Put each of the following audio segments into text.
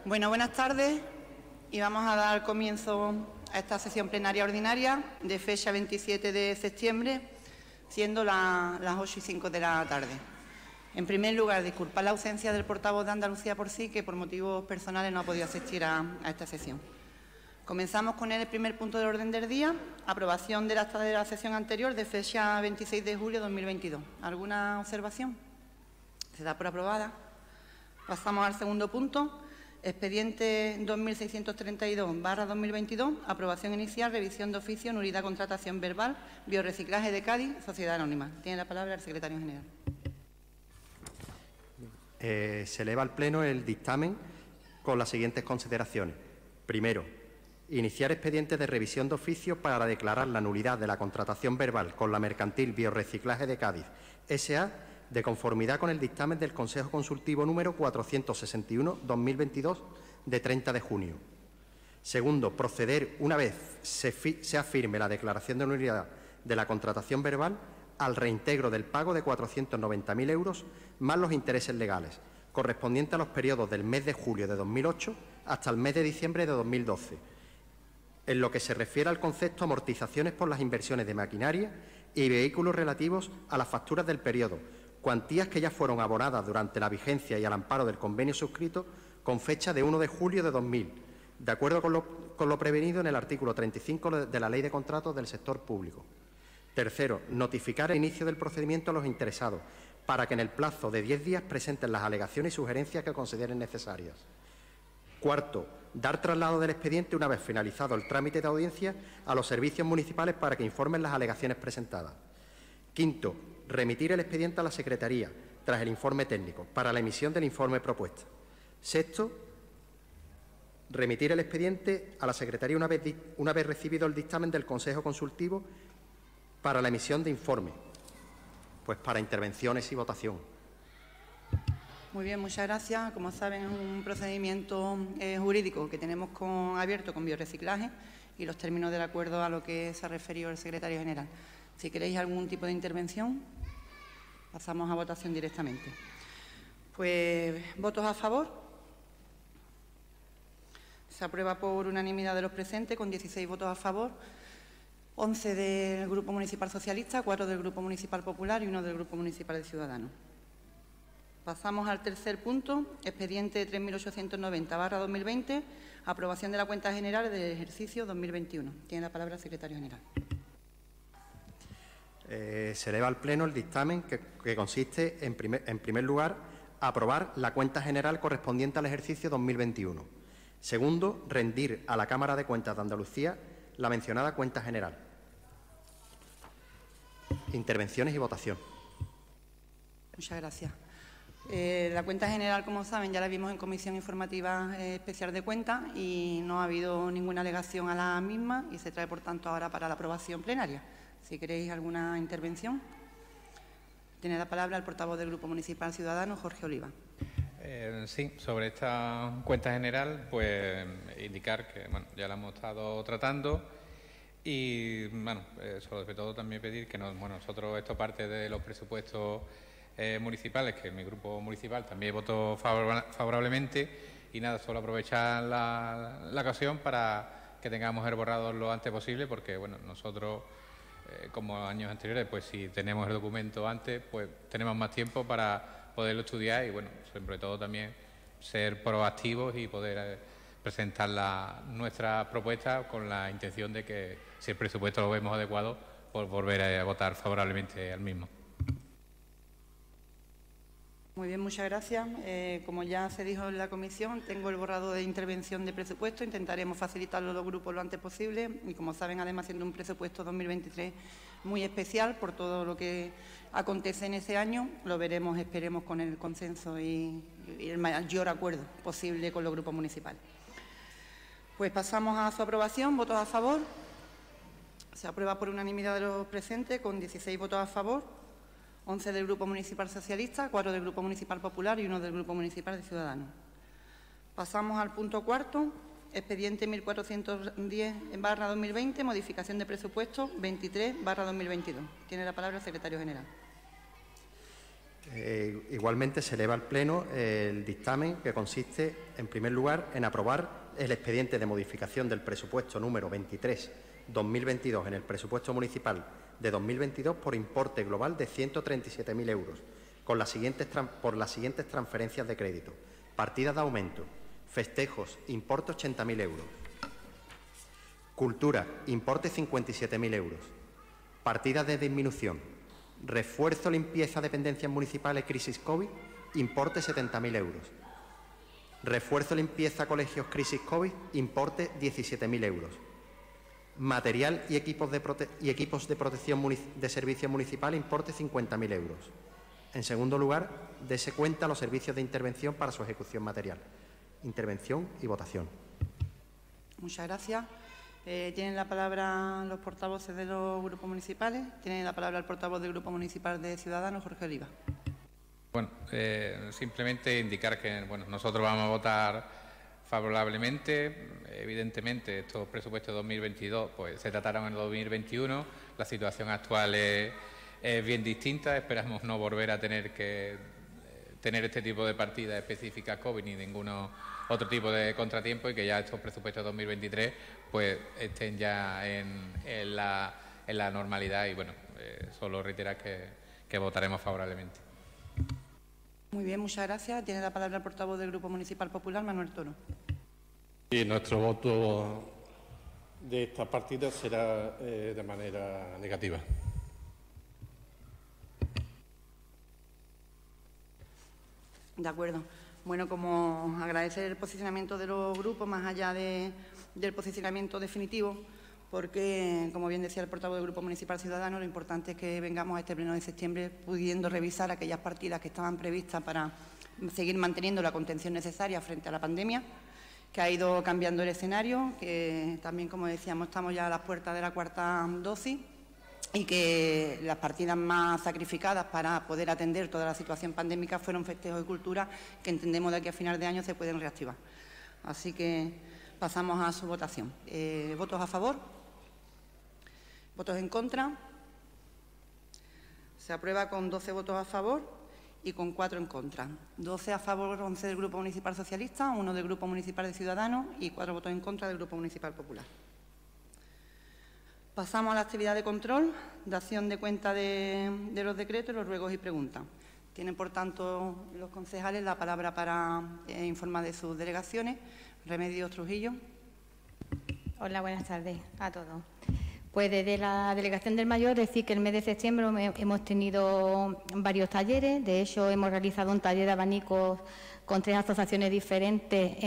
Bueno, buenas tardes y vamos a dar comienzo a esta sesión plenaria ordinaria de fecha 27 de septiembre, siendo las 8:05 de la tarde. En primer lugar, disculpar la ausencia del portavoz de Andalucía por sí, que por motivos personales no ha podido asistir a esta sesión. Comenzamos con el primer punto del orden del día, aprobación del acta de la sesión anterior de fecha 26 de julio de 2022. ¿Alguna observación? Se da por aprobada. Pasamos al segundo punto. Expediente 2632/2022, aprobación inicial, revisión de oficio, nulidad, contratación verbal, Biorreciclaje de Cádiz, Sociedad Anónima. Tiene la palabra el secretario general. Se eleva al Pleno el dictamen con las siguientes consideraciones. Primero, iniciar expediente de revisión de oficio para declarar la nulidad de la contratación verbal con la mercantil Biorreciclaje de Cádiz, S.A., de conformidad con el dictamen del Consejo Consultivo número 461/2022 de 30 de junio. Segundo, proceder, una vez se afirme la declaración de nulidad de la contratación verbal, al reintegro del pago de 490.000 euros más los intereses legales, correspondientes a los periodos del mes de julio de 2008 hasta el mes de diciembre de 2012, en lo que se refiere al concepto amortizaciones por las inversiones de maquinaria y vehículos relativos a las facturas del periodo, cuantías que ya fueron abonadas durante la vigencia y al amparo del convenio suscrito con fecha de 1 de julio de 2000, de acuerdo con lo prevenido en el artículo 35 de la Ley de Contratos del Sector Público. Tercero, notificar el inicio del procedimiento a los interesados para que en el plazo de 10 días presenten las alegaciones y sugerencias que consideren necesarias. Cuarto, dar traslado del expediente una vez finalizado el trámite de audiencia a los servicios municipales para que informen las alegaciones presentadas. Quinto, remitir el expediente a la Secretaría tras el informe técnico para la emisión del informe propuesta. Sexto, remitir el expediente a la Secretaría una vez recibido el dictamen del Consejo Consultivo para la emisión de informe, pues para intervenciones y votación. Muy bien, muchas gracias. Como saben, es un procedimiento jurídico que tenemos abierto con Biorreciclaje y los términos del acuerdo a lo que se ha referido el secretario general. Si queréis algún tipo de intervención, pasamos a votación directamente. Pues, ¿votos a favor? Se aprueba por unanimidad de los presentes, con 16 votos a favor, 11 del Grupo Municipal Socialista, 4 del Grupo Municipal Popular y 1 del Grupo Municipal de Ciudadanos. Pasamos al tercer punto, expediente 3890/2020, aprobación de la cuenta general del ejercicio 2021. Tiene la palabra el secretario general. Se eleva al Pleno el dictamen que consiste, en primer lugar, aprobar la cuenta general correspondiente al ejercicio 2021. Segundo, rendir a la Cámara de Cuentas de Andalucía la mencionada cuenta general. Intervenciones y votación. Muchas gracias. La cuenta general, como saben, ya la vimos en Comisión Informativa Especial de Cuentas y no ha habido ninguna alegación a la misma y se trae, por tanto, ahora para la aprobación plenaria. Si queréis alguna intervención, tiene la palabra el portavoz del Grupo Municipal Ciudadano, Jorge Oliva. Sí, sobre esta cuenta general, pues indicar que ya la hemos estado tratando y sobre todo también pedir que nosotros esto parte de los presupuestos municipales, que mi grupo municipal también votó favorablemente y nada, solo aprovechar la ocasión para que tengamos el borrador lo antes posible, porque nosotros como años anteriores, pues si tenemos el documento antes, pues tenemos más tiempo para poderlo estudiar y sobre todo también ser proactivos y poder presentar nuestra propuesta con la intención de que, si el presupuesto lo vemos adecuado, pues volver a votar favorablemente al mismo. Muy bien, muchas gracias. Como ya se dijo en la comisión, tengo el borrador de intervención de presupuesto. Intentaremos facilitarlo a los grupos lo antes posible y, como saben, además siendo un presupuesto 2023 muy especial por todo lo que acontece en ese año, lo veremos, esperemos, con el consenso y el mayor acuerdo posible con los grupos municipales. Pues pasamos a su aprobación. ¿Votos a favor? Se aprueba por unanimidad de los presentes, con 16 votos a favor, 11 del Grupo Municipal Socialista, 4 del Grupo Municipal Popular y 1 del Grupo Municipal de Ciudadanos. Pasamos al punto cuarto, expediente 1410/2020, modificación de presupuesto 23/2022. Tiene la palabra el secretario general. Igualmente se eleva al Pleno el dictamen que consiste, en primer lugar, en aprobar el expediente de modificación del presupuesto número 23/2022 en el presupuesto municipal de 2022 por importe global de 137.000 euros, por las siguientes transferencias de crédito: partidas de aumento, festejos, importe 80.000 euros; cultura, importe 57.000 euros; partidas de disminución: refuerzo, limpieza, dependencias municipales, crisis COVID, importe 70.000 euros; refuerzo, limpieza, colegios, crisis COVID, importe 17.000 euros; material y equipos de protección de servicios municipales, importe 50.000 euros. En segundo lugar, dése cuenta los servicios de intervención para su ejecución material. Intervención y votación. Muchas gracias. Tienen la palabra los portavoces de los grupos municipales. Tiene la palabra el portavoz del Grupo Municipal de Ciudadanos, Jorge Oliva. Bueno, simplemente indicar que nosotros vamos a votar favorablemente. Evidentemente, estos presupuestos de 2022 pues, se trataron en el 2021. La situación actual es bien distinta. Esperamos no volver a tener este tipo de partidas específicas COVID ni ningún otro tipo de contratiempo, y que ya estos presupuestos de 2023 pues estén ya en la normalidad. Y solo reiterar que votaremos favorablemente. Muy bien, muchas gracias. Tiene la palabra el portavoz del Grupo Municipal Popular, Manuel Toro. Y nuestro voto de esta partida será de manera negativa. De acuerdo. Bueno, como agradecer el posicionamiento de los grupos, más allá del posicionamiento definitivo, porque, como bien decía el portavoz del Grupo Municipal Ciudadano, lo importante es que vengamos a este pleno de septiembre pudiendo revisar aquellas partidas que estaban previstas para seguir manteniendo la contención necesaria frente a la pandemia, que ha ido cambiando el escenario, que también, como decíamos, estamos ya a las puertas de la cuarta dosis, y que las partidas más sacrificadas para poder atender toda la situación pandémica fueron festejos y cultura, que entendemos de aquí a final de año se pueden reactivar. Así que pasamos a su votación. ¿Votos a favor? ¿Votos en contra? Se aprueba con 12 votos a favor y con 4 en contra. 12 a favor, 11 del Grupo Municipal Socialista, 1 del Grupo Municipal de Ciudadanos y 4 votos en contra del Grupo Municipal Popular. Pasamos a la actividad de control, de acción de cuenta de los decretos, los ruegos y preguntas. Tienen, por tanto, los concejales la palabra para informar de sus delegaciones. Remedios Trujillo. Hola, buenas tardes a todos. Pues desde la Delegación del Mayor decir que el mes de septiembre hemos tenido varios talleres. De hecho, hemos realizado un taller de abanicos con tres asociaciones diferentes,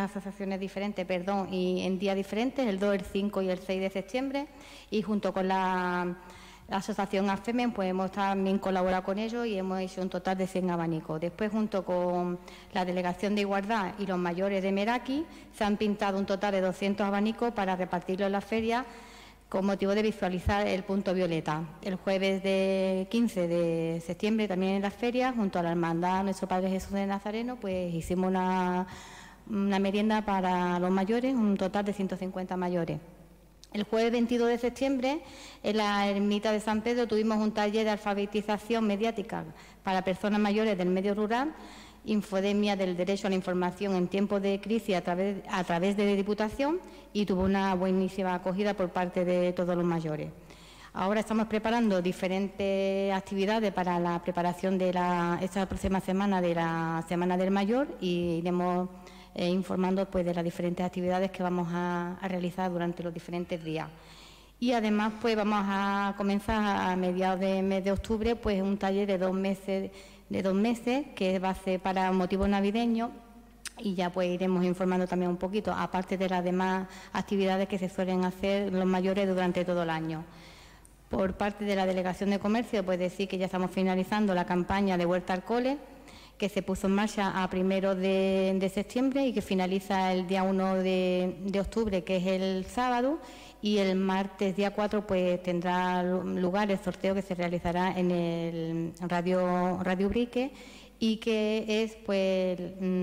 y en días diferentes, el 2, el 5 y el 6 de septiembre. Y junto con la asociación AFEMEN, pues hemos también colaborado con ellos y hemos hecho un total de 100 abanicos. Después, junto con la Delegación de Igualdad y los mayores de Meraki, se han pintado un total de 200 abanicos para repartirlo en la feria, con motivo de visualizar el punto violeta. El jueves 15 de septiembre, también en la feria, junto a la Hermandad Nuestro Padre Jesús de Nazareno, pues hicimos una merienda para los mayores, un total de 150 mayores. El jueves 22 de septiembre, en la Ermita de San Pedro, tuvimos un taller de alfabetización mediática para personas mayores del medio rural, infodemia del derecho a la información en tiempos de crisis a través de Diputación, y tuvo una buenísima acogida por parte de todos los mayores. Ahora estamos preparando diferentes actividades para la preparación de esta próxima semana de la Semana del Mayor, y iremos informando pues de las diferentes actividades que vamos a realizar durante los diferentes días. Y además pues vamos a comenzar a mediados del mes de octubre pues un taller de 2 meses que va a ser para motivo navideño, y ya pues iremos informando también un poquito, aparte de las demás actividades que se suelen hacer los mayores durante todo el año. Por parte de la Delegación de Comercio, pues decir que ya estamos finalizando la campaña de Vuelta al Cole, que se puso en marcha a 1 de septiembre y que finaliza el día 1 de octubre, que es el sábado, y el martes día 4 pues tendrá lugar el sorteo que se realizará en el Radio Ubrique, y que es pues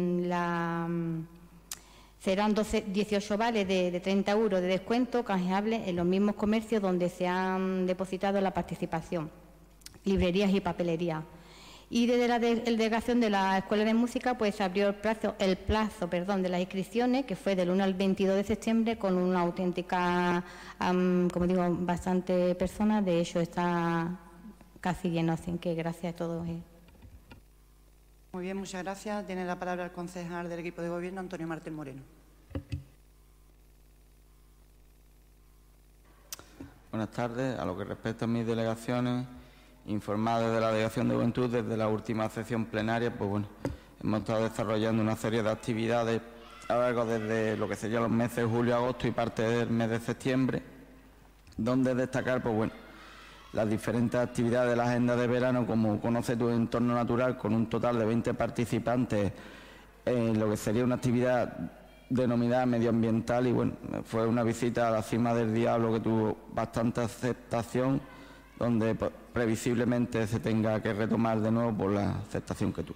serán 18 vales de 30 euros de descuento canjeables en los mismos comercios donde se han depositado la participación, librerías y papelerías. Y desde la delegación de la Escuela de Música pues se abrió el plazo de las inscripciones, que fue del 1 al 22 de septiembre, con una auténtica, como digo, bastante personas. De hecho, está casi lleno, así que gracias a todos. Muy bien, muchas gracias. Tiene la palabra el concejal del equipo de gobierno, Antonio Martín Moreno. Buenas tardes. A lo que respecta a mis delegaciones, informar desde la Delegación de Juventud, desde la última sesión plenaria, pues bueno, hemos estado desarrollando una serie de actividades a lo largo desde lo que serían los meses de julio, agosto y parte del mes de septiembre, donde destacar, pues bueno, las diferentes actividades de la agenda de verano, como Conoce tu entorno natural, con un total de 20 participantes en lo que sería una actividad denominada medioambiental, y bueno, fue una visita a la Cima del Diablo que tuvo bastante aceptación, donde pues, previsiblemente se tenga que retomar de nuevo por la aceptación que tuvo.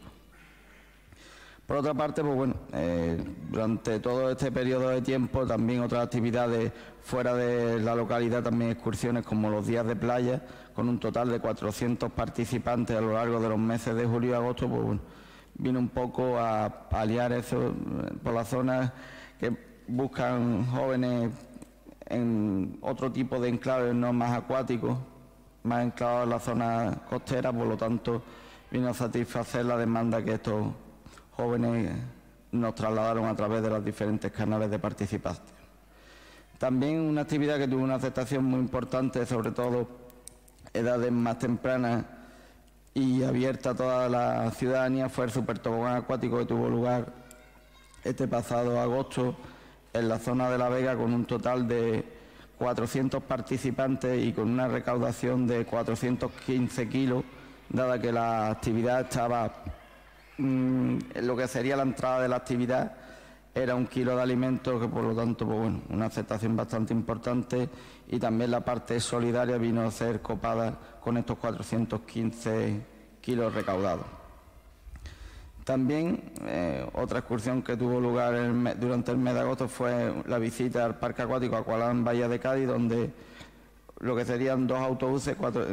Por otra parte, pues bueno, durante todo este periodo de tiempo también otras actividades fuera de la localidad, también excursiones como los días de playa, con un total de 400 participantes a lo largo de los meses de julio y agosto, pues bueno, vino un poco a paliar eso por las zonas que buscan jóvenes en otro tipo de enclaves, no más acuáticos, más enclavados en la zona costera, por lo tanto vino a satisfacer la demanda que estos jóvenes nos trasladaron a través de los diferentes canales de participación. También una actividad que tuvo una aceptación muy importante, sobre todo edades más tempranas y abierta a toda la ciudadanía, fue el Supertobogán acuático que tuvo lugar este pasado agosto en la zona de La Vega, con un total de 400 participantes y con una recaudación de 415 kilos, dada que la actividad estaba, lo que sería la entrada de la actividad era 1 kilo de alimentos, que por lo tanto, pues bueno, una aceptación bastante importante, y también la parte solidaria vino a ser copada con estos 415 kilos recaudados. También otra excursión que tuvo lugar durante el mes de agosto fue la visita al Parque Acuático Aqualand Bahía de Cádiz, donde lo que serían 2 autobuses,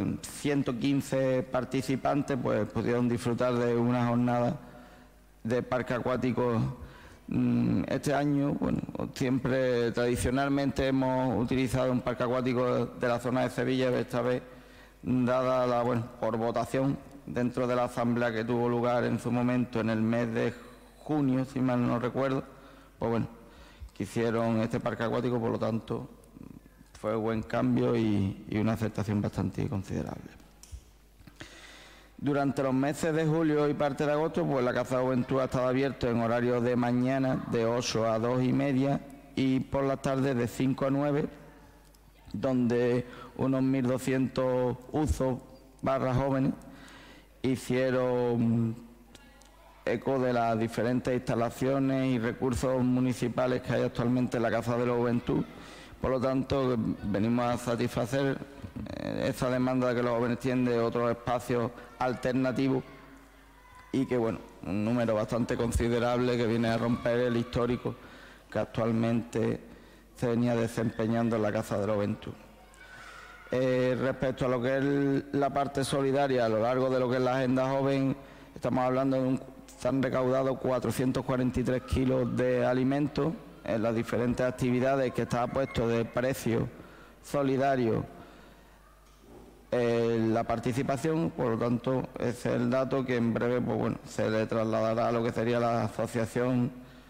115 participantes, pues pudieron disfrutar de una jornada de parque acuático. Este año, bueno, siempre tradicionalmente hemos utilizado un parque acuático de la zona de Sevilla, pero esta vez, dada la, bueno, por votación dentro de la asamblea que tuvo lugar en su momento en el mes de junio, si mal no recuerdo, pues bueno, quisieron este parque acuático, por lo tanto fue buen cambio y una aceptación bastante considerable. Durante los meses de julio y parte de agosto, pues la Casa de Juventud ha estado abierta en horario de mañana de 8 a 2:30 y por las tardes de 5 a 9, donde unos 1.200 usos /jóvenes hicieron eco de las diferentes instalaciones y recursos municipales que hay actualmente en la Casa de la Juventud. Por lo tanto, venimos a satisfacer esa demanda de que los jóvenes tienen de otros espacios alternativos y que, bueno, un número bastante considerable que viene a romper el histórico que actualmente se venía desempeñando en la Casa de la Juventud. Respecto a lo que es la parte solidaria, a lo largo de lo que es la agenda joven, estamos hablando de se han recaudado 443 kilos de alimentos en las diferentes actividades que estaba puesto de precio solidario la participación. Por lo tanto, ese es el dato que en breve, pues bueno, se le trasladará a lo que sería la Asociación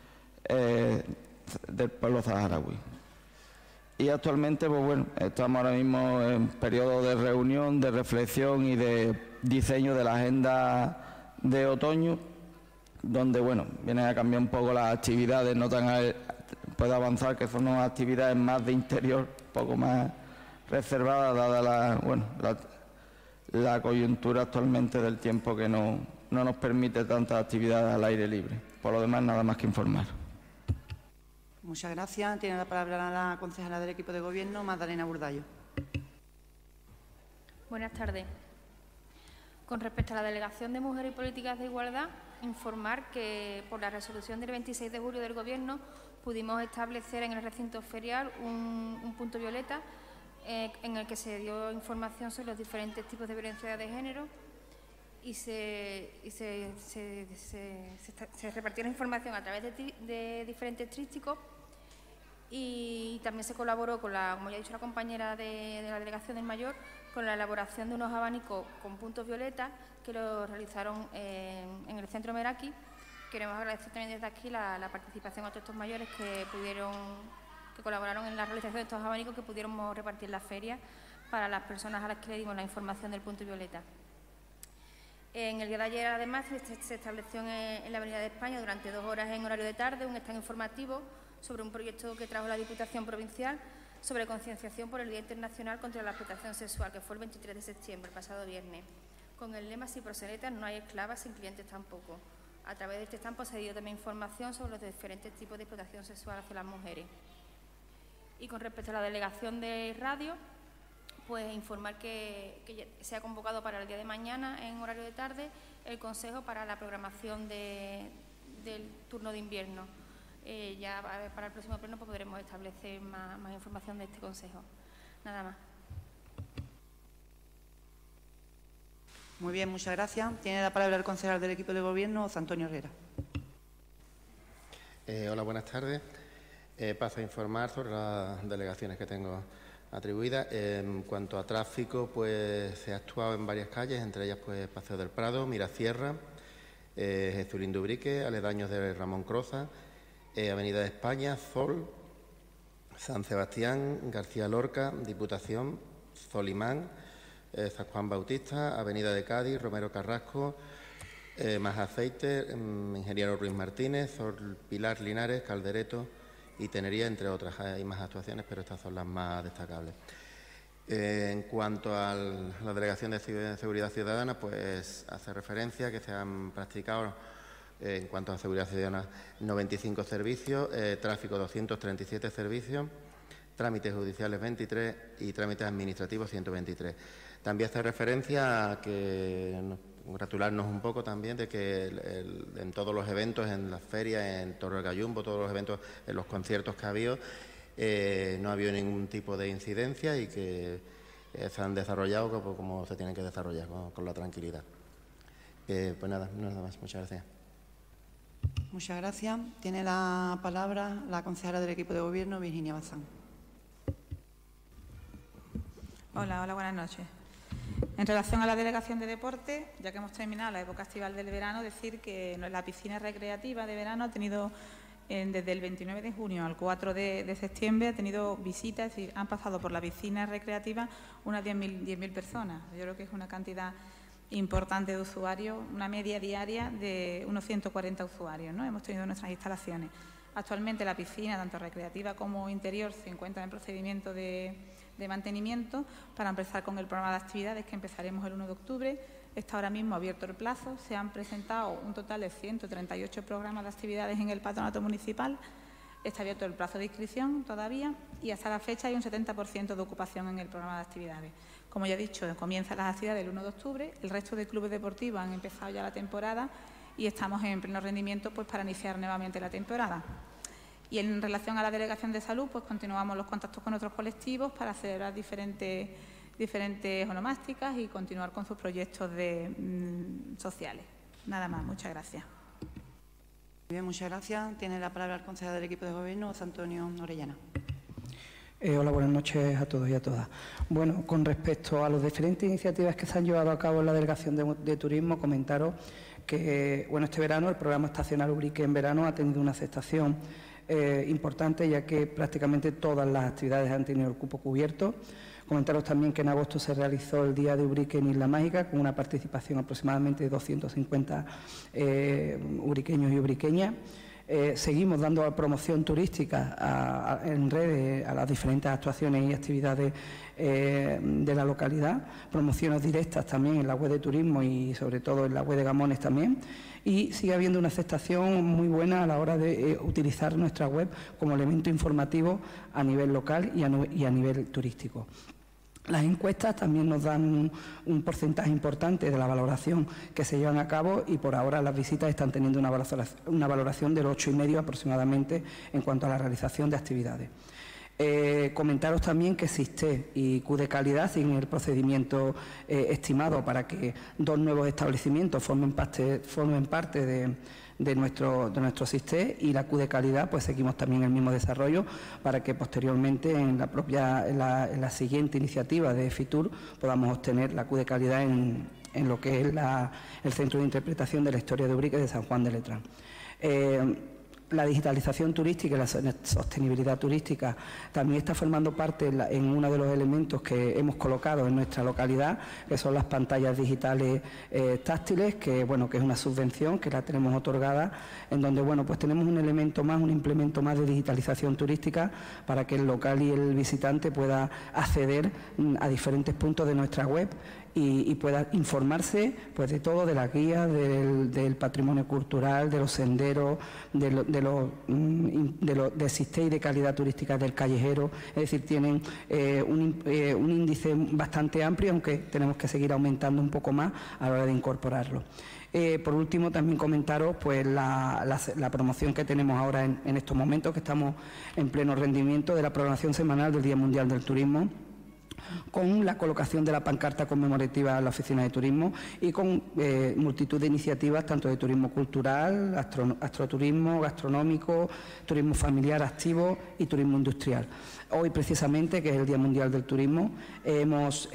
del Pueblo Saharaui. Y actualmente, pues bueno, estamos ahora mismo en periodo de reunión, de reflexión y de diseño de la agenda de otoño, donde, bueno, vienen a cambiar un poco las actividades, no tan puede avanzar, que son unas actividades más de interior, un poco más reservadas, dada la coyuntura actualmente del tiempo, que no nos permite tantas actividades al aire libre. Por lo demás, nada más que informar. Muchas gracias. Tiene la palabra la concejala del equipo de gobierno, Magdalena Burdallo. Buenas tardes. Con respecto a la Delegación de Mujer y Políticas de Igualdad, informar que por la resolución del 26 de julio del Gobierno pudimos establecer en el recinto ferial un punto violeta en el que se dio información sobre los diferentes tipos de violencia de género. y se repartió la información a través de diferentes trípticos, y también se colaboró con como ya ha dicho la compañera de la Delegación del Mayor, con la elaboración de unos abanicos con puntos violetas que lo realizaron en el Centro Meraki. Queremos agradecer también desde aquí la participación a todos estos mayores que colaboraron en la realización de estos abanicos, que pudiéramos repartir en la feria para las personas a las que le dimos la información del punto violeta. En el día de ayer, además, se estableció en la Avenida de España durante 2 horas en horario de tarde un stand informativo sobre un proyecto que trajo la Diputación Provincial sobre concienciación por el Día Internacional contra la Explotación Sexual, que fue el 23 de septiembre, el pasado viernes, con el lema: sin proxenetas no hay esclavas, sin clientes tampoco. A través de este stand se dio también información sobre los diferentes tipos de explotación sexual hacia las mujeres. Y con respecto a la delegación de radio, pues informar que ya se ha convocado para el día de mañana, en horario de tarde, el Consejo para la programación del turno de invierno. Ya para el próximo pleno pues podremos establecer más información de este Consejo. Nada más. Muy bien, muchas gracias. Tiene la palabra el concejal del equipo de gobierno, José Antonio Herrera. Hola, buenas tardes. Paso a informar sobre las delegaciones que tengo atribuidas. En cuanto a tráfico, pues se ha actuado en varias calles, entre ellas pues Paseo del Prado, Mirasierra, Jesulín de Ubrique, aledaños de Ramón Croza, Avenida de España, Sol, San Sebastián, García Lorca, Diputación, Zolimán, San Juan Bautista, Avenida de Cádiz, Romero Carrasco, Más Aceite, Ingeniero Ruiz Martínez, Sol Pilar Linares, Caldereto y Tenería, entre otras. Hay más actuaciones, pero estas son las más destacables. En cuanto a la Delegación de Seguridad Ciudadana, pues hace referencia que se han practicado, en cuanto a seguridad ciudadana, 95 servicios, tráfico 237 servicios, trámites judiciales 23 y trámites administrativos 123. También hace referencia a que congratularnos un poco también de que en todos los eventos, en las ferias, en Torre del Gallumbo, todos los eventos, en los conciertos que ha habido, no ha habido ningún tipo de incidencia y que se han desarrollado como se tienen que desarrollar, con la tranquilidad. Pues nada más. Muchas gracias. Muchas gracias. Tiene la palabra la concejala del equipo de gobierno, Virginia Bazán. Hola, buenas noches. En relación a la delegación de deporte, ya que hemos terminado la época estival del verano, decir que la piscina recreativa de verano ha tenido, desde el 29 de junio al 4 de septiembre, ha tenido visitas, es decir, han pasado por la piscina recreativa unas 10.000 personas. Yo creo que es una cantidad importante de usuarios, una media diaria de unos 140 usuarios, ¿no? Hemos tenido en nuestras instalaciones. Actualmente la piscina, tanto recreativa como interior, se encuentra en procedimiento de mantenimiento para empezar con el programa de actividades que empezaremos el 1 de octubre. Está ahora mismo abierto el plazo. Se han presentado un total de 138 programas de actividades en el patronato municipal. Está abierto el plazo de inscripción todavía y hasta la fecha hay un 70% de ocupación en el programa de actividades. Como ya he dicho, comienzan las actividades el 1 de octubre. El resto de clubes deportivos han empezado ya la temporada y estamos en pleno rendimiento pues para iniciar nuevamente la temporada. Y en relación a la Delegación de Salud, pues continuamos los contactos con otros colectivos para celebrar diferentes onomásticas y continuar con sus proyectos sociales. Nada más, muchas gracias. Bien, muchas gracias. Tiene la palabra el concejal del equipo de gobierno, José Antonio Orellana. Hola, buenas noches a todos y a todas. Bueno, con respecto a las diferentes iniciativas que se han llevado a cabo en la Delegación de Turismo, comentaros que este verano el programa estacional Ubrique en verano ha tenido una aceptación importante, ya que prácticamente todas las actividades han tenido el cupo cubierto. Comentaros también que en agosto se realizó el Día de Ubrique en Isla Mágica, con una participación aproximadamente de 250 ubriqueños y ubriqueñas. Seguimos dando promoción turística en redes a las diferentes actuaciones y actividades de la localidad, promociones directas también en la web de turismo y sobre todo en la web de Gamones también, y sigue habiendo una aceptación muy buena a la hora de utilizar nuestra web como elemento informativo a nivel local y a nivel turístico. Las encuestas también nos dan un porcentaje importante de la valoración que se llevan a cabo y por ahora las visitas están teniendo una valoración del 8,5 aproximadamente en cuanto a la realización de actividades. Comentaros también que SISTE y Q de calidad siguen el procedimiento estimado para que 2 nuevos establecimientos formen parte de nuestro SISTE, y la Q de calidad pues seguimos también el mismo desarrollo para que posteriormente en la siguiente iniciativa de FITUR podamos obtener la Q de calidad en lo que es el Centro de Interpretación de la Historia de Ubrique de San Juan de Letrán. La digitalización turística y la sostenibilidad turística también está formando parte en uno de los elementos que hemos colocado en nuestra localidad, que son las pantallas digitales táctiles, que es una subvención que la tenemos otorgada, en donde pues tenemos un elemento más, un implemento más de digitalización turística para que el local y el visitante pueda acceder a diferentes puntos de nuestra web y pueda informarse pues de todo, de las guías, del patrimonio cultural, de los senderos, de SISTE y de calidad turística del callejero. Es decir, tienen un índice bastante amplio, aunque tenemos que seguir aumentando un poco más a la hora de incorporarlo. Por último, también comentaros pues la promoción que tenemos ahora en estos momentos, que estamos en pleno rendimiento de la programación semanal del Día Mundial del Turismo, con la colocación de la pancarta conmemorativa en la Oficina de Turismo y con multitud de iniciativas tanto de turismo cultural, astroturismo, gastronómico, turismo familiar activo y turismo industrial. Hoy, precisamente, que es el Día Mundial del Turismo, hemos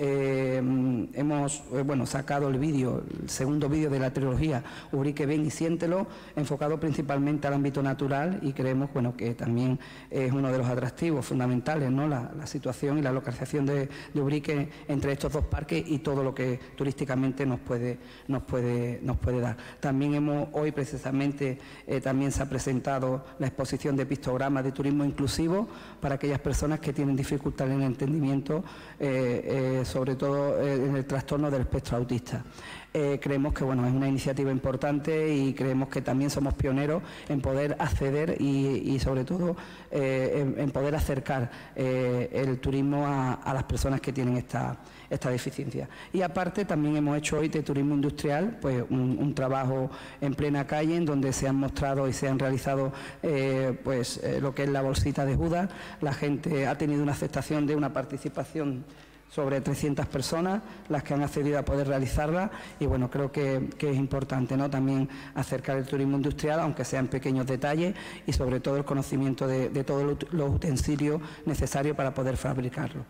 sacado el segundo vídeo de la trilogía Ubrique, ven y siéntelo, enfocado principalmente al ámbito natural, y creemos que también es uno de los atractivos fundamentales, ¿no? La situación y la localización de Ubrique entre estos 2 parques y todo lo que turísticamente nos puede dar. También hoy precisamente también se ha presentado la exposición de pictogramas de turismo inclusivo para aquellas personas que tienen dificultad en el entendimiento, sobre todo en el trastorno del espectro autista. Creemos que es una iniciativa importante, y creemos que también somos pioneros en poder acceder y sobre todo en poder acercar el turismo a las personas que tienen esta deficiencia. Y aparte también hemos hecho hoy de turismo industrial pues un trabajo en plena calle, en donde se han mostrado y se han realizado lo que es la bolsita de Judas. La gente ha tenido una aceptación de una participación sobre 300 personas las que han accedido a poder realizarla, y creo que es importante, ¿no?, también acercar el turismo industrial, aunque sean pequeños detalles, y sobre todo el conocimiento de todos los utensilios necesarios para poder fabricarlo.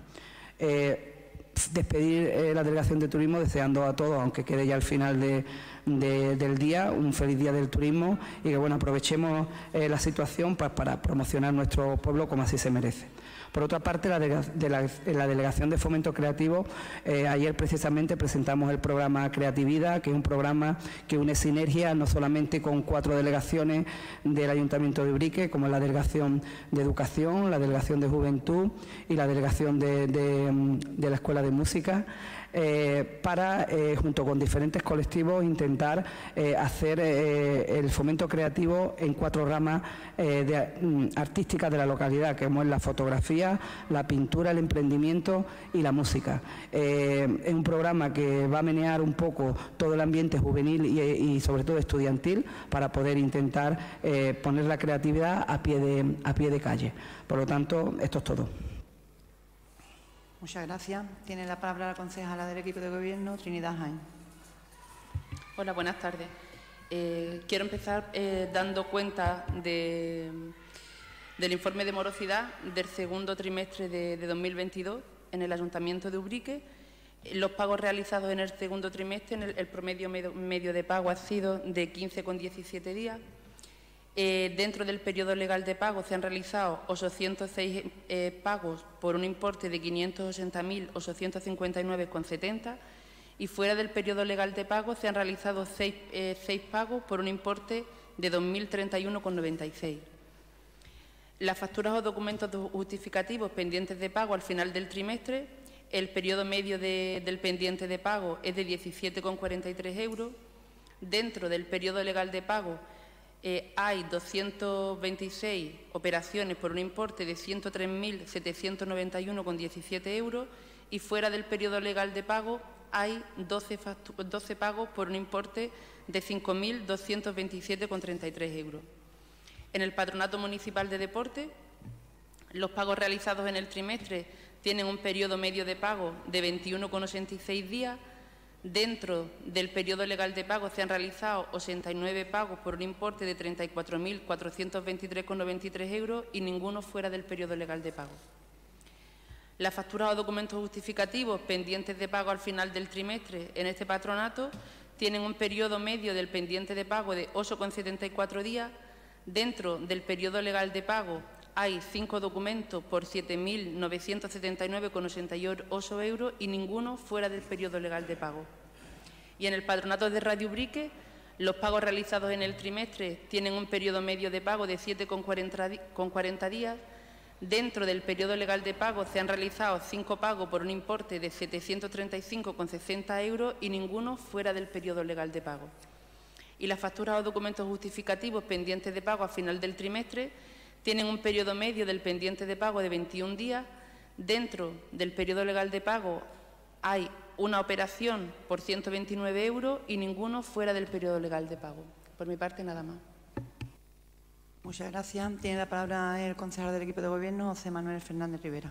Despedir la Delegación de Turismo deseando a todos, aunque quede ya al final del día, un feliz Día del Turismo, y que aprovechemos la situación para promocionar nuestro pueblo como así se merece. Por otra parte, la Delegación de Fomento Creativo, ayer precisamente presentamos el programa Creatividad, que es un programa que une sinergias no solamente con 4 delegaciones del Ayuntamiento de Ubrique, como la Delegación de Educación, la Delegación de Juventud y la Delegación de la Escuela de Música, para, junto con diferentes colectivos, intentar hacer el fomento creativo en 4 ramas artísticas de la localidad, que es la fotografía, la pintura, el emprendimiento y la música. Es un programa que va a menear un poco todo el ambiente juvenil y sobre todo estudiantil, para poder intentar poner la creatividad a pie de calle. Por lo tanto, esto es todo. Muchas gracias. Tiene la palabra la concejala del equipo de gobierno, Trinidad Jaén. Hola, buenas tardes. Quiero empezar dando cuenta del informe de morosidad del segundo trimestre de 2022 en el Ayuntamiento de Ubrique. Los pagos realizados en el segundo trimestre, el promedio medio de pago ha sido de 15,17 días. Dentro del periodo legal de pago se han realizado 806 pagos por un importe de 580.859,70, y fuera del periodo legal de pago se han realizado 6 pagos por un importe de 2.031,96. Las facturas o documentos justificativos pendientes de pago al final del trimestre, el periodo medio del pendiente de pago es de 17,43 euros. Dentro del periodo legal de pago hay 226 operaciones por un importe de 103.791,17 euros, y fuera del periodo legal de pago hay 12 pagos por un importe de 5.227,33 euros. En el Patronato Municipal de Deporte Los pagos realizados en el trimestre tienen un periodo medio de pago de 21,86 días. Dentro del periodo legal de pago se han realizado 89 pagos por un importe de 34.423,93 euros y ninguno fuera del periodo legal de pago. Las facturas o documentos justificativos pendientes de pago al final del trimestre en este patronato tienen un periodo medio del pendiente de pago de 8,74 días. Dentro del periodo legal de pago hay 5 documentos por 7.979,88 euros y ninguno fuera del periodo legal de pago. Y en el patronato de Radio Ubrique, los pagos realizados en el trimestre tienen un periodo medio de pago de 7,40 días. Dentro del periodo legal de pago se han realizado 5 pagos por un importe de 735,60 euros y ninguno fuera del periodo legal de pago. Y las facturas o documentos justificativos pendientes de pago a final del trimestre tienen un periodo medio del pendiente de pago de 21 días. Dentro del periodo legal de pago hay una operación por 129 euros y ninguno fuera del periodo legal de pago. Por mi parte, nada más. Muchas gracias. Tiene la palabra el concejal del equipo de gobierno, José Manuel Fernández Rivera.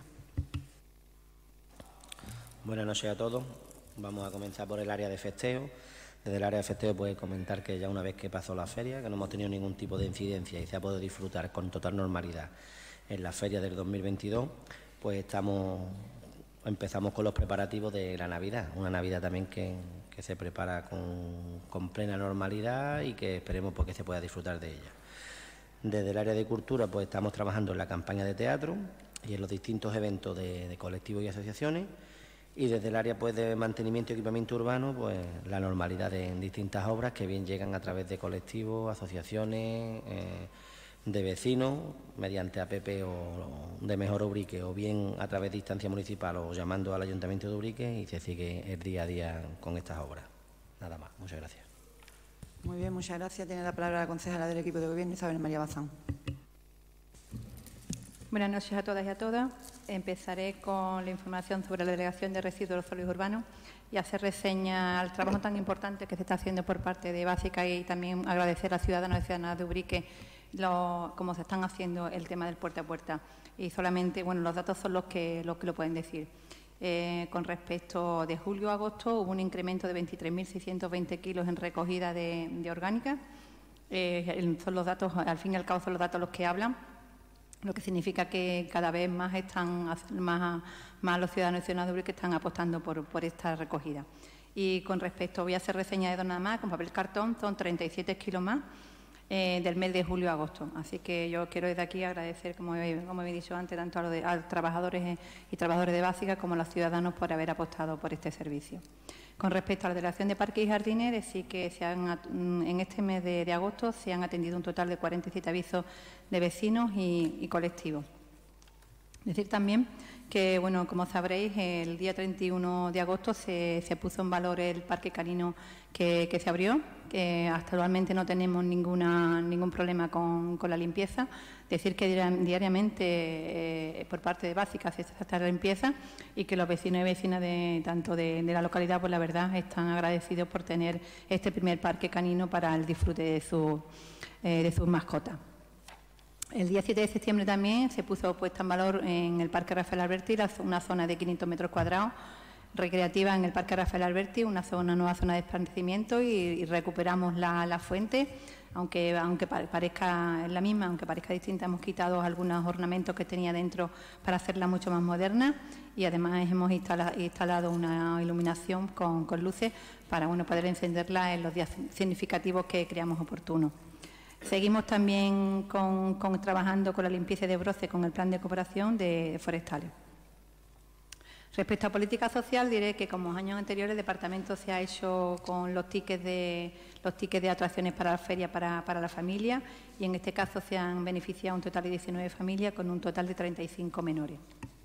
Buenas noches a todos. Vamos a comenzar por el área de festejo. Desde el área de festejo puedo comentar que ya una vez que pasó la feria, que no hemos tenido ningún tipo de incidencia y se ha podido disfrutar con total normalidad en la feria del 2022, pues empezamos con los preparativos de la Navidad, una Navidad también que se prepara con plena normalidad y que esperemos que se pueda disfrutar de ella. Desde el área de cultura pues estamos trabajando en la campaña de teatro y en los distintos eventos de colectivos y asociaciones. Y desde el área pues, de mantenimiento y equipamiento urbano, pues la normalidad en distintas obras que bien llegan a través de colectivos, asociaciones, de vecinos, mediante APP o de Mejora Ubrique, o bien a través de instancia municipal o llamando al Ayuntamiento de Ubrique, y se sigue el día a día con estas obras. Nada más. Muchas gracias. Muy bien, muchas gracias. Tiene la palabra la concejala del equipo de gobierno, Isabel María Bazán. Buenas noches a todas y a todas. Empezaré con la información sobre la Delegación de Residuos Sólidos Urbanos y hacer reseña al trabajo tan importante que se está haciendo por parte de Básica y también agradecer a los ciudadanos y ciudadanas de Ubrique cómo se están haciendo el tema del puerta a puerta. Y solamente, bueno, los datos son los que lo pueden decir. Con respecto de julio a agosto hubo un incremento de 23.620 kilos en recogida de orgánica. Son los datos, al fin y al cabo son los datos los que hablan, lo que significa que cada vez más los ciudadanos y ciudadanas de Ubrique están apostando por esta recogida. Y con respecto, voy a hacer reseña de dos nada más, con papel cartón son 37 kilos más del mes de julio a agosto. Así que yo quiero desde aquí agradecer, como he dicho antes, tanto a los trabajadores y trabajadoras de Básica como a los ciudadanos por haber apostado por este servicio. Con respecto a la Delegación de Parques y Jardines, decir que en este mes de agosto se han atendido un total de 47 avisos de vecinos y colectivos. Decir también que, bueno, como sabréis, el día 31 de agosto se puso en valor el parque canino que se abrió, que actualmente no tenemos ningún problema con la limpieza. Decir que diariamente por parte de Básica se hace esta limpieza y que los vecinos y vecinas tanto de la localidad, pues la verdad, están agradecidos por tener este primer parque canino para el disfrute de sus mascotas. El día 7 de septiembre también se puso puesta en valor en el Parque Rafael Alberti una zona de 500 metros cuadrados recreativa en el Parque Rafael Alberti, una nueva zona de esparcimiento y recuperamos la fuente. Aunque parezca la misma, aunque parezca distinta, hemos quitado algunos ornamentos que tenía dentro para hacerla mucho más moderna y además hemos instalado una iluminación con luces para poder encenderla en los días significativos que creamos oportunos. Seguimos también trabajando con la limpieza de broce con el plan de cooperación de forestales. Respecto a política social, diré que como años anteriores el departamento se ha hecho con los tickets de atracciones para la feria para la familia y en este caso se han beneficiado un total de 19 familias con un total de 35 menores.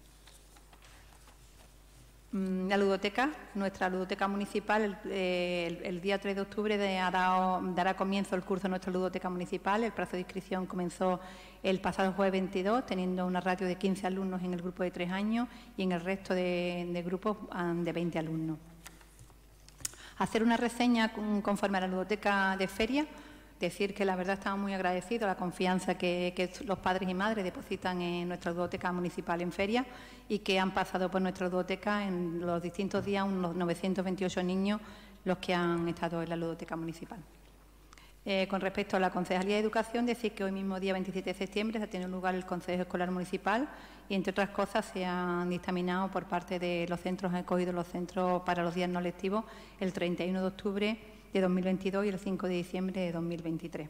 La ludoteca, nuestra ludoteca municipal, el día 3 de octubre dará comienzo el curso de nuestra ludoteca municipal. El plazo de inscripción comenzó el pasado jueves 22, teniendo una ratio de 15 alumnos en el grupo de 3 años y en el resto de grupos de 20 alumnos. Hacer una reseña conforme a la ludoteca de feria. Decir que la verdad estamos muy agradecidos a la confianza que los padres y madres depositan en nuestra ludoteca municipal en feria y que han pasado por nuestra ludoteca en los distintos días unos 928 niños los que han estado en la ludoteca municipal. Con respecto a la Concejalía de Educación, decir que hoy mismo, día 27 de septiembre, se ha tenido lugar el Consejo Escolar Municipal y, entre otras cosas, se han dictaminado por parte de los centros, han escogido los centros para los días no lectivos el 31 de octubre de 2022 y el 5 de diciembre de 2022.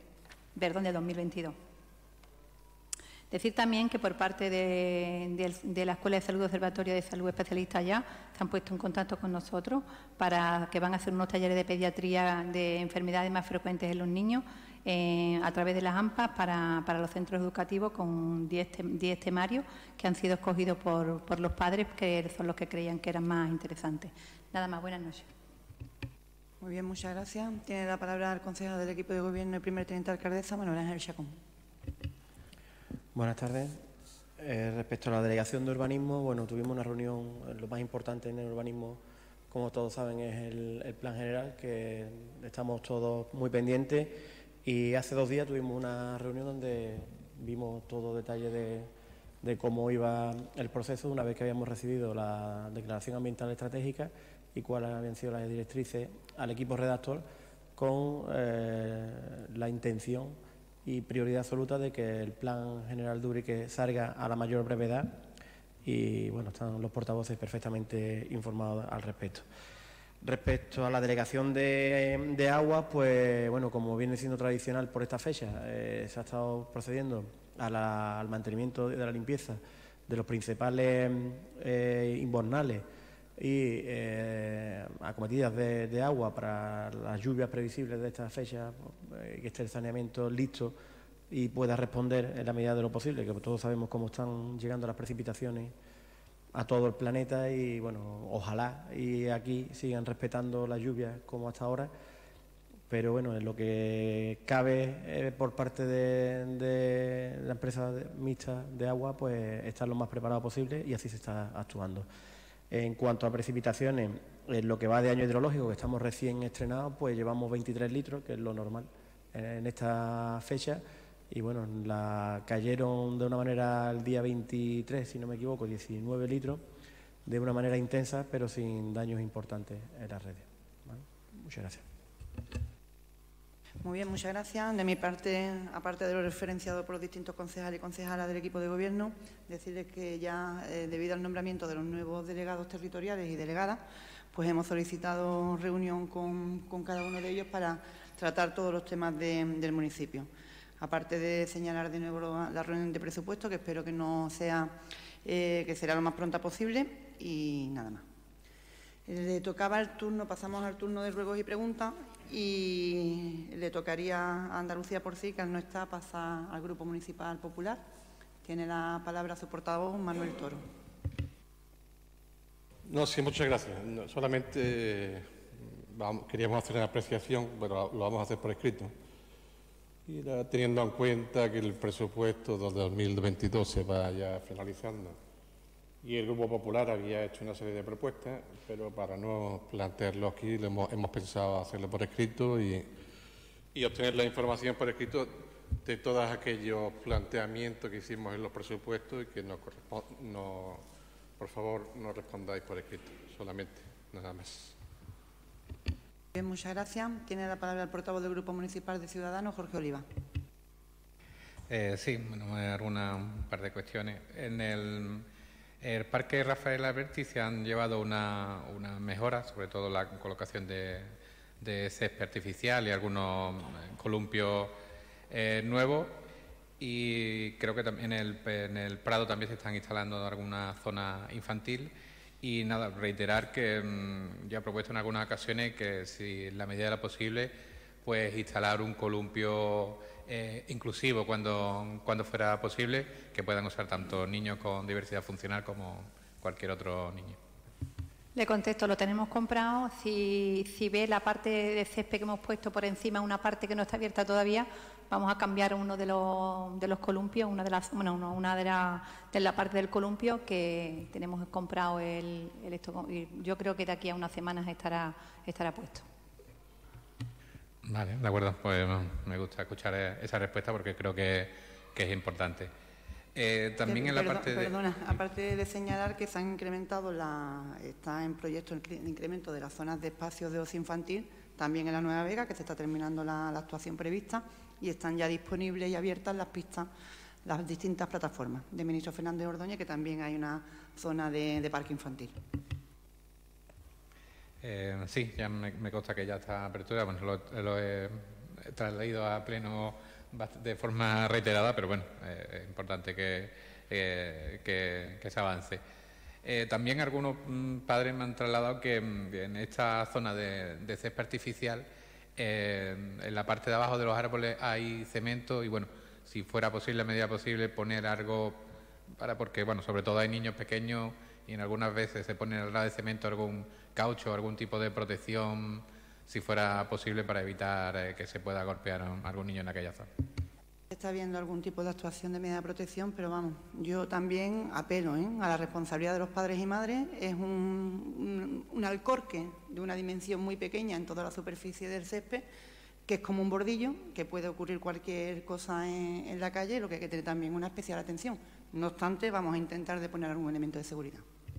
Decir también que por parte de la Escuela de Salud Observatorio de Salud Especialista ya se han puesto en contacto con nosotros para que van a hacer unos talleres de pediatría de enfermedades más frecuentes en los niños a través de las AMPAs para los centros educativos con 10 temarios que han sido escogidos por los padres, que son los que creían que eran más interesantes. Nada más, buenas noches. Muy bien, muchas gracias. Tiene la palabra el consejero del equipo de gobierno y primer teniente alcaldesa, Manuel Ángel Chacón. Buenas tardes. Respecto a la delegación de urbanismo, bueno, tuvimos una reunión, lo más importante en el urbanismo, como todos saben, es el plan general, que estamos todos muy pendientes, y hace 2 días tuvimos una reunión donde vimos todo detalle de cómo iba el proceso una vez que habíamos recibido la declaración ambiental estratégica y cuáles habían sido las directrices al equipo redactor con la intención y prioridad absoluta de que el plan general de Urique salga a la mayor brevedad y, bueno, están los portavoces perfectamente informados al respecto. Respecto a la delegación de agua, pues, bueno, como viene siendo tradicional por esta fecha, se ha estado procediendo al mantenimiento de la limpieza de los principales invernales y acometidas de agua para las lluvias previsibles de esta fecha, que esté el saneamiento listo y pueda responder en la medida de lo posible, que todos sabemos cómo están llegando las precipitaciones a todo el planeta y, bueno, ojalá y aquí sigan respetando las lluvias como hasta ahora, pero bueno, en lo que cabe por parte de la empresa mixta de agua, pues estar lo más preparado posible y así se está actuando. En cuanto a precipitaciones, en lo que va de año hidrológico, que estamos recién estrenados, pues llevamos 23 litros, que es lo normal en esta fecha. Y bueno, cayeron de una manera el día 23, si no me equivoco, 19 litros, de una manera intensa, pero sin daños importantes en las redes. ¿Vale? Muchas gracias. Muy bien, muchas gracias. De mi parte, aparte de lo referenciado por los distintos concejales y concejalas del equipo de gobierno, decirles que ya, debido al nombramiento de los nuevos delegados territoriales y delegadas, pues hemos solicitado reunión con cada uno de ellos para tratar todos los temas del municipio. Aparte de señalar de nuevo la reunión de presupuesto, que espero que no sea, que será lo más pronta posible, y nada más. Le tocaba el turno, pasamos al turno de ruegos y preguntas, y le tocaría a Andalucía por sí, que al no está, pasa al Grupo Municipal Popular. Tiene la palabra su portavoz, Manuel Toro. No, sí, muchas gracias. No, solamente queríamos hacer una apreciación, pero lo vamos a hacer por escrito. Y teniendo en cuenta que el presupuesto de 2022 se va ya finalizando y el Grupo Popular había hecho una serie de propuestas, pero para no plantearlo aquí hemos pensado hacerlo por escrito y obtener la información por escrito de todos aquellos planteamientos que hicimos en los presupuestos y que por favor no respondáis por escrito, solamente, nada más. Bien, muchas gracias. Tiene la palabra el portavoz del Grupo Municipal de Ciudadanos, Jorge Oliva. Sí, bueno, un par de cuestiones. En el Parque Rafael Alberti se han llevado una mejora, sobre todo la colocación de césped artificial y algunos columpios nuevos, y creo que en el Prado también se están instalando alguna zona infantil. Y nada, reiterar que ya he propuesto en algunas ocasiones que, si en la medida de lo posible, pues instalar un columpio inclusivo cuando fuera posible, que puedan usar tanto niños con diversidad funcional como cualquier otro niño. Le contesto, lo tenemos comprado. Si ve la parte de césped que hemos puesto por encima, una parte que no está abierta todavía, vamos a cambiar uno de los columpios, una de la parte del columpio que tenemos comprado y yo creo que de aquí a unas semanas estará puesto. Vale, de acuerdo. Pues me gusta escuchar esa respuesta porque creo que es importante. También en la parte de... Perdona, aparte de señalar que se han incrementado, está en proyecto el incremento de las zonas de espacios de ocio infantil, también en la Nueva Vega, que se está terminando la actuación prevista, y están ya disponibles y abiertas las pistas, las distintas plataformas de Ministro Fernández Ordóñez, que también hay una zona de parque infantil. Sí, ya me consta que ya está apertura. Bueno, lo he trasladado a pleno de forma reiterada, pero bueno, es importante que se avance. También algunos padres me han trasladado que en esta zona de césped artificial, en la parte de abajo de los árboles hay cemento y bueno, si fuera posible, a medida posible, poner algo porque bueno, sobre todo hay niños pequeños y en algunas veces se pone al lado de cemento algún caucho, algún tipo de protección, si fuera posible, para evitar que se pueda golpear a algún niño en aquella zona. Está habiendo algún tipo de actuación de medida de protección, pero vamos, yo también apelo a la responsabilidad de los padres y madres. Es un alcorque de una dimensión muy pequeña en toda la superficie del césped, que es como un bordillo, que puede ocurrir cualquier cosa en la calle, lo que hay que tener también una especial atención. No obstante, vamos a intentar de poner algún elemento de seguridad.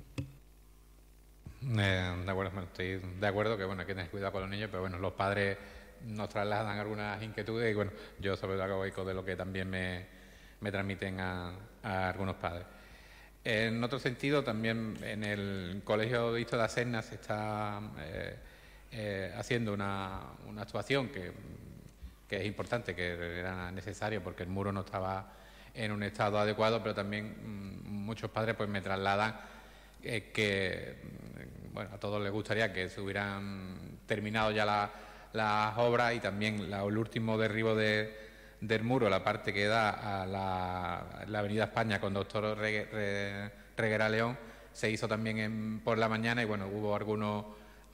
De acuerdo, estoy de acuerdo que bueno, hay que tener cuidado con los niños, pero bueno, los padres nos trasladan algunas inquietudes y bueno, yo sobre todo hago eco de lo que también me transmiten a algunos padres. En otro sentido, también en el Colegio de Cristo de la Serna se está haciendo una actuación que es importante, que era necesario porque el muro no estaba en un estado adecuado, pero también muchos padres pues me trasladan que bueno, a todos les gustaría que se hubieran terminado ya las obras y también el último derribo del muro, la parte que da a la Avenida España con Doctor Reguera León, se hizo también por la mañana y bueno, hubo algunos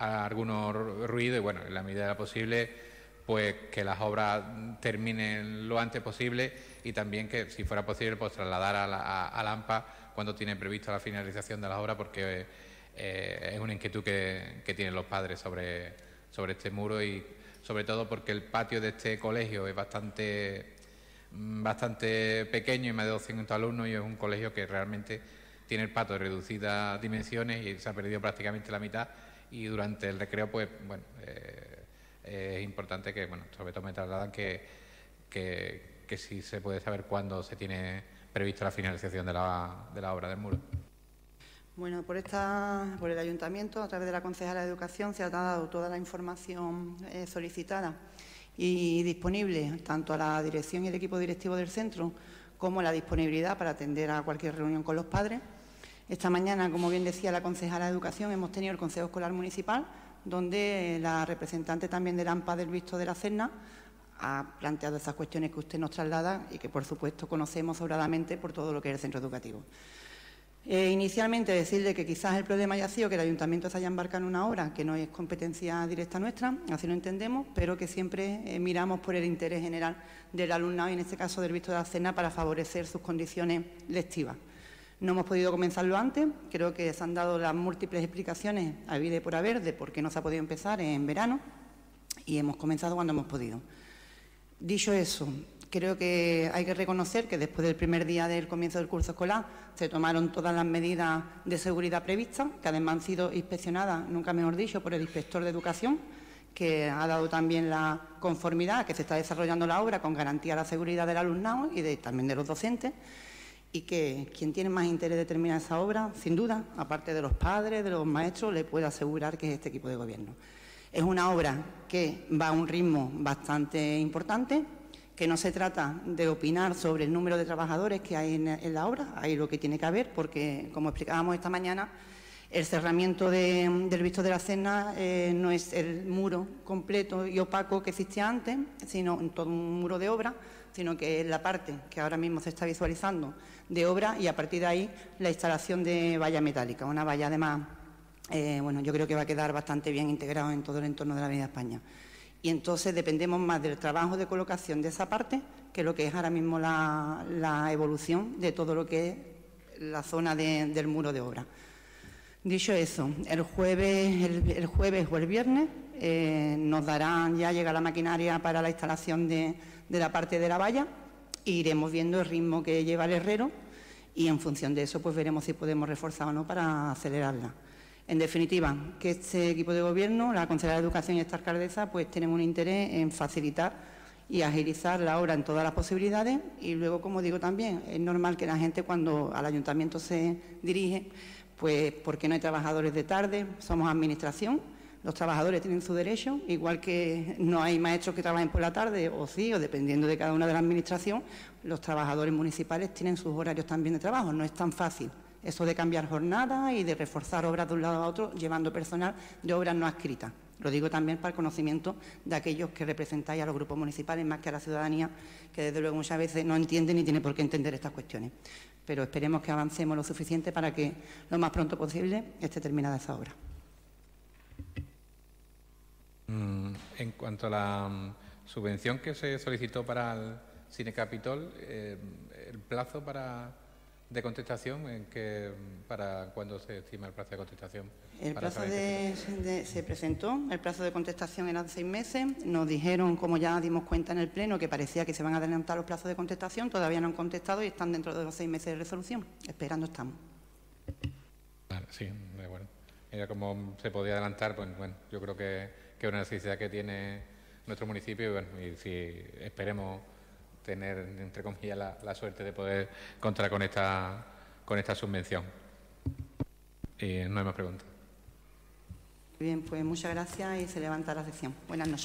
ruidos y bueno, en la medida de lo posible pues que las obras terminen lo antes posible y también que si fuera posible pues trasladar a la AMPA cuando tiene previsto la finalización de las obras, porque es una inquietud que tienen los padres sobre este muro y sobre todo porque el patio de este colegio es bastante pequeño y más de 200 alumnos y es un colegio que realmente tiene el patio de reducidas dimensiones y se ha perdido prácticamente la mitad y durante el recreo pues bueno, es importante que bueno, sobre todo me trasladan que sí se puede saber cuándo se tiene previsto la finalización de la obra del muro. Bueno, por el Ayuntamiento, a través de la concejala de Educación, se ha dado toda la información solicitada y disponible tanto a la dirección y el equipo directivo del centro como la disponibilidad para atender a cualquier reunión con los padres. Esta mañana, como bien decía la concejala de Educación, hemos tenido el Consejo Escolar Municipal, donde la representante también del AMPA del Visto de la Serna ha planteado esas cuestiones que usted nos traslada y que, por supuesto, conocemos sobradamente por todo lo que es el centro educativo. Inicialmente decirle que quizás el problema haya sido que el Ayuntamiento se haya embarcado en una obra que no es competencia directa nuestra, así lo entendemos, pero que siempre miramos por el interés general del alumnado y en este caso del Visto de la Serna para favorecer sus condiciones lectivas. No hemos podido comenzarlo antes, creo que se han dado las múltiples explicaciones habida y por haber de por qué no se ha podido empezar en verano y hemos comenzado cuando hemos podido. Dicho eso, creo que hay que reconocer que después del primer día del comienzo del curso escolar se tomaron todas las medidas de seguridad previstas, que además han sido inspeccionadas, nunca mejor dicho, por el inspector de Educación, que ha dado también la conformidad a que se está desarrollando la obra con garantía de la seguridad del alumnado y también de los docentes, y que quien tiene más interés de terminar esa obra, sin duda, aparte de los padres, de los maestros, le puedo asegurar que es este equipo de gobierno. Es una obra que va a un ritmo bastante importante, que no se trata de opinar sobre el número de trabajadores que hay en la obra, hay lo que tiene que haber, porque, como explicábamos esta mañana, el cerramiento del Visto de la Serna no es el muro completo y opaco que existía antes, sino todo un muro de obra, sino que es la parte que ahora mismo se está visualizando de obra y a partir de ahí la instalación de valla metálica, una valla además, bueno, yo creo que va a quedar bastante bien integrado en todo el entorno de la Avenida España. Y entonces dependemos más del trabajo de colocación de esa parte que lo que es ahora mismo la evolución de todo lo que es la zona del muro de obra. Dicho eso, el jueves o el viernes nos darán, ya llega la maquinaria para la instalación de la parte de la valla, e iremos viendo el ritmo que lleva el herrero y en función de eso pues veremos si podemos reforzar o no para acelerarla. En definitiva, que este equipo de gobierno, la Consejera de Educación y esta alcaldesa, pues tienen un interés en facilitar y agilizar la obra en todas las posibilidades y luego, como digo también, es normal que la gente cuando al ayuntamiento se dirige, pues porque no hay trabajadores de tarde, somos administración, los trabajadores tienen su derecho, igual que no hay maestros que trabajen por la tarde, o sí, o dependiendo de cada una de la administración, los trabajadores municipales tienen sus horarios también de trabajo, no es tan fácil. Eso de cambiar jornada y de reforzar obras de un lado a otro, llevando personal de obras no adscritas. Lo digo también para el conocimiento de aquellos que representáis a los grupos municipales, más que a la ciudadanía, que desde luego muchas veces no entiende ni tiene por qué entender estas cuestiones. Pero esperemos que avancemos lo suficiente para que lo más pronto posible esté terminada esa obra. En cuanto a la subvención que se solicitó para el Cine Capitol, el plazo de contestación, ¿para cuándo se estima el plazo de contestación? El plazo se presentó, el plazo de contestación eran 6 meses. Nos dijeron, como ya dimos cuenta en el Pleno, que parecía que se van a adelantar los plazos de contestación. Todavía no han contestado y están dentro de los 6 meses de resolución. Esperando estamos. Vale, sí, de acuerdo. Era como se podía adelantar, pues bueno, yo creo que es una necesidad que tiene nuestro municipio y bueno, y si esperemos tener, entre comillas, la suerte de poder contar con esta subvención. Y no hay más preguntas. Bien, pues muchas gracias y se levanta la sesión. Buenas noches.